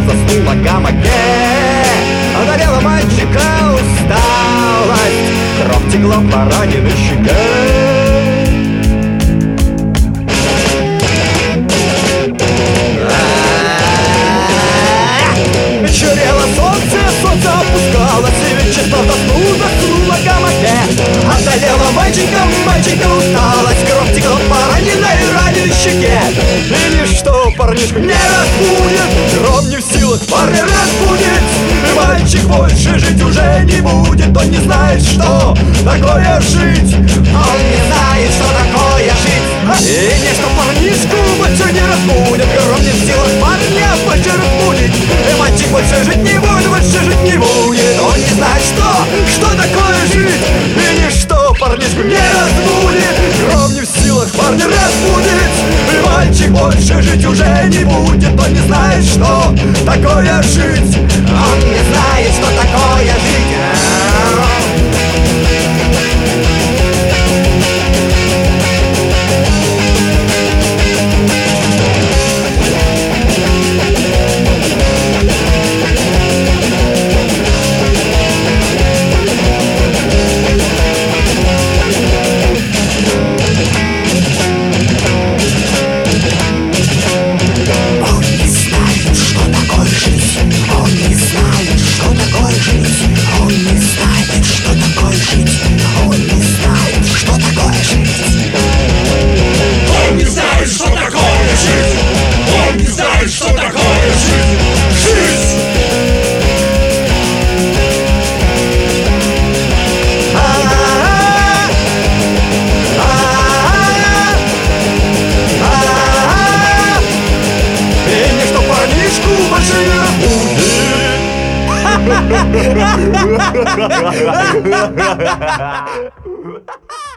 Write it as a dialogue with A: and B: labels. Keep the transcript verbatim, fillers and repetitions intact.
A: заснула в гамаке. Одолела мальчика усталость, кровь текла по раненой щеке. Вечерело солнце, солнце опускалось, и ведь чисто заснул, заснула в гамаке. Одолела мальчика, мальчика усталость, кровь текла по раненой раненой щеке. И ничто парнишку не разбудит, гром не в силах парня разбудить. И мальчик больше жить уже не будет, он не знает, что такое жить. Он не знает, что такое жить. И ничто парнишку больше не разбудит, гром не в силах парня больше разбудить. И мальчик больше жить не будет, больше жить не будет. Он не знает, что, что такое жить. И ничто парнишку не разбудит, гром не в силах парня разбудить. И мальчик больше жить уже не будет, он не знает, что такое жить. Он не знает, что такое жить.
B: Ha ha ha ha ha!